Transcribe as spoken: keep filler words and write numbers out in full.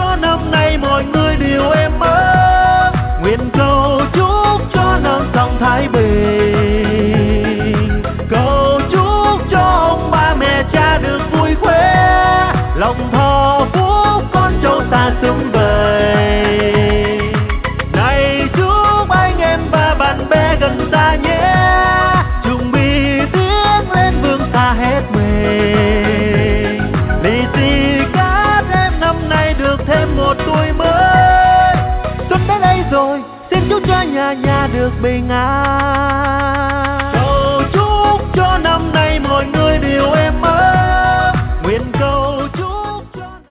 cho năm nay mọi người điều êm ấm. Nguyện cầu chúc cho non sông thái bình, cầu chúc cho ông ba mẹ cha được vui khỏe, lòng thọ phúc con cháu ta sum vầy. Này chúc anh em và bạn bè gần xa nhé, chung bi tiếng lên vương xa hết mình. Lì xì cát em năm nay được thêm một tuổi mới. Xuân đến đây rồi, xin chúc cho nhà nhà được bình an. Cầu chúc cho năm nay mọi người đều êm ấm.